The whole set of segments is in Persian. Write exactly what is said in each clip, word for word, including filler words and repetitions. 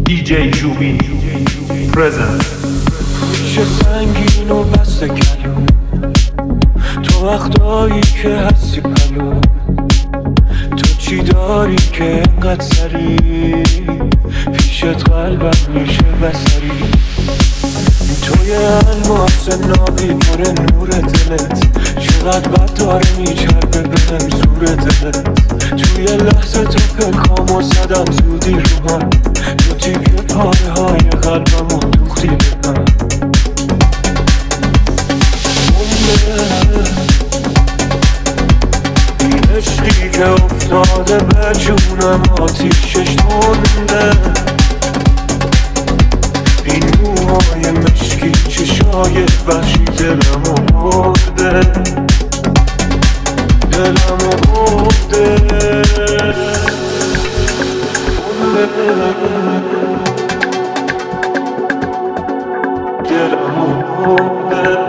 دی جی جوبی پرزنت. میشه سنگین و بسته کلو تو وقتایی که هستی پلو، تو چی داری که انقدر سری پیشت قلبم میشه بسری. توی الماس نابی پر نور دلت، چقدر بد داره میچربه بهم زور دلت. توی لحظه تو پلکامو زدم زودی رو هم، تو تیکه پاره های قلبمو دوختی به من. این عشقی که افتاده به جونم آتیشش تنده، این موهای مشکی چشای وحشی دلمو برده، دلمو برده. دلمو برده.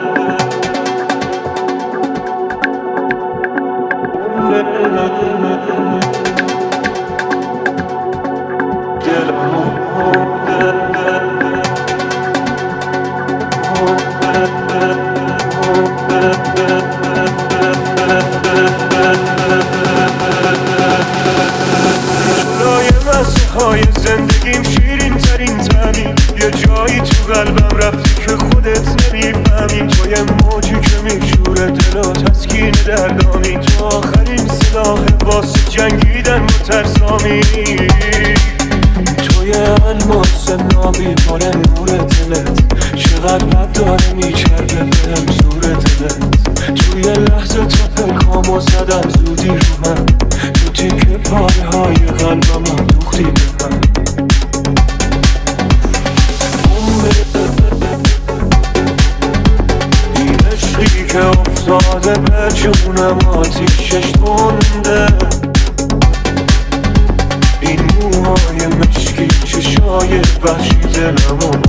های زندگیم شیرین ترین تمی، یه جایی تو قلبم رفتی که خودت نمیفهمی. تو یه موجی که میشوره دل و تسکین دردانی، تو آخرین سلاح واسه جنگیدن با ترسامی. توی الماس نابی پر نور دلت، چقدر بد داره میچربه بهم زور دلت. توی لحظه تو پلکامو زدم زودی رو من، تو تیکه پاره های قلبمو دوختی به من. این عشقی که افتاده به جونم آتیشش تنده، این موهای مشکی چشای وحشی دلمو